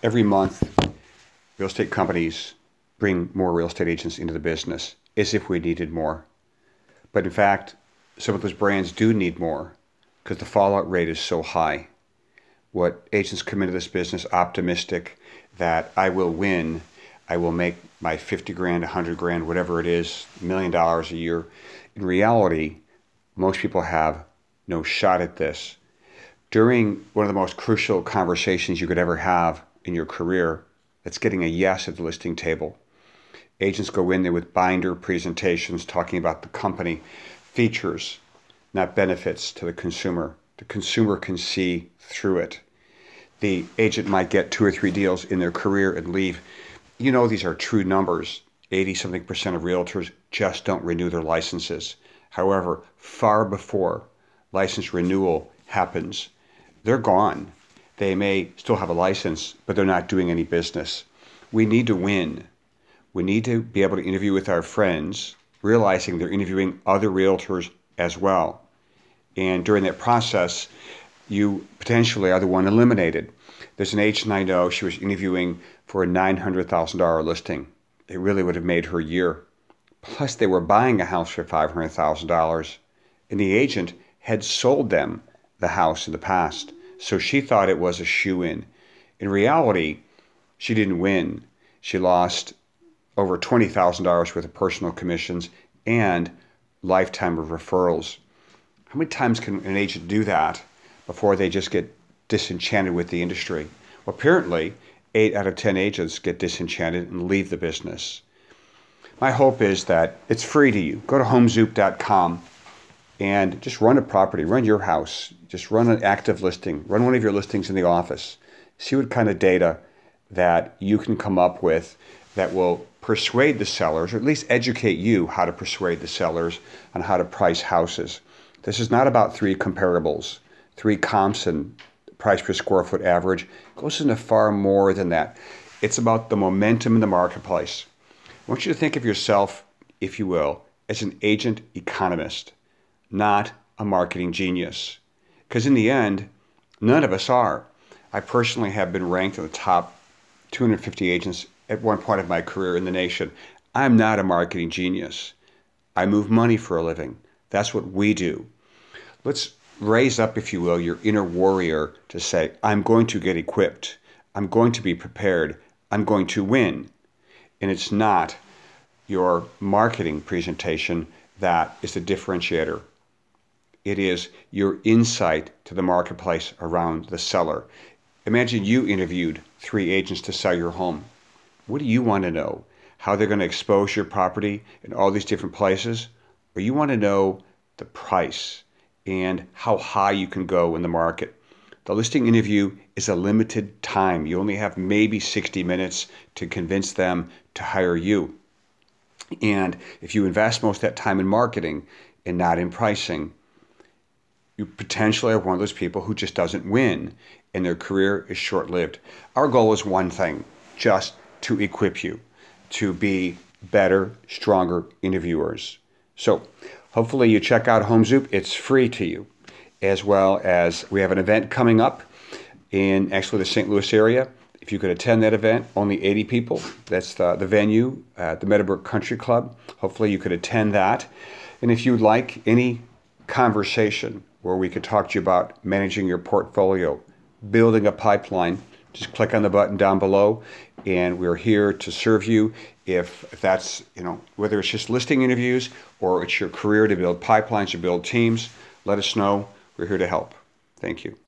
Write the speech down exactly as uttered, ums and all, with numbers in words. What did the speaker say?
every month, real estate companies bring more real estate agents into the business as if we needed more. But in fact, some of those brands do need more because the fallout rate is so high. What agents come into this business optimistic that I will win, I will make my fifty grand, one hundred grand, whatever it is, a million dollars a year. In reality, most people have no shot at this. During one of the most crucial conversations you could ever have in your career, that's getting a yes at the listing table. Agents go in there with binder presentations talking about the company, features, not benefits to the consumer. The consumer can see through it. The agent might get two or three deals in their career and leave. You know these are true numbers. eighty something percent of realtors just don't renew their licenses. However, far before license renewal happens, they're gone. They may still have a license, but they're not doing any business. We need to win. We need to be able to interview with our friends, realizing they're interviewing other realtors as well. And during that process, you potentially are the one eliminated. There's an agent I know, she was interviewing for a nine hundred thousand dollars listing. It really would have made her year. Plus, they were buying a house for five hundred thousand dollars, and the agent had sold them the house in the past. So she thought it was a shoe-in. In reality, she didn't win. She lost over twenty thousand dollars worth of personal commissions and lifetime of referrals. How many times can an agent do that before they just get disenchanted with the industry? Well, apparently, eight out of ten agents get disenchanted and leave the business. My hope is that it's free to you. Go to home zoop dot com and just run a property, run your house, just run an active listing, run one of your listings in the office. See what kind of data that you can come up with that will persuade the sellers, or at least educate you how to persuade the sellers on how to price houses. This is not about three comparables, three comps and price per square foot average. It goes into far more than that. It's about the momentum in the marketplace. I want you to think of yourself, if you will, as an agent economist, not a marketing genius. Because in the end, none of us are. I personally have been ranked in the top two hundred fifty agents at one point of my career in the nation. I'm not a marketing genius. I move money for a living. That's what we do. Let's raise up, if you will, your inner warrior to say, I'm going to get equipped. I'm going to be prepared. I'm going to win. And it's not your marketing presentation that is the differentiator. It is your insight to the marketplace around the seller. Imagine you interviewed three agents to sell your home. What do you want to know? How they're going to expose your property in all these different places? Or you want to know the price and how high you can go in the market? The listing interview is a limited time. You only have maybe sixty minutes to convince them to hire you. And if you invest most of that time in marketing and not in pricing, you potentially are one of those people who just doesn't win and their career is short-lived. Our goal is one thing, just to equip you to be better, stronger interviewers. So hopefully you check out HomeZoop. It's free to you, as well as we have an event coming up in actually the Saint Louis area. If you could attend that event, only eighty people. That's the, the venue at the Meadowbrook Country Club. Hopefully you could attend that. And if you'd like any conversation where we could talk to you about managing your portfolio, building a pipeline, just click on the button down below, and we're here to serve you. If, if that's, you know, whether it's just listing interviews or it's your career to build pipelines or build teams, let us know. We're here to help. Thank you.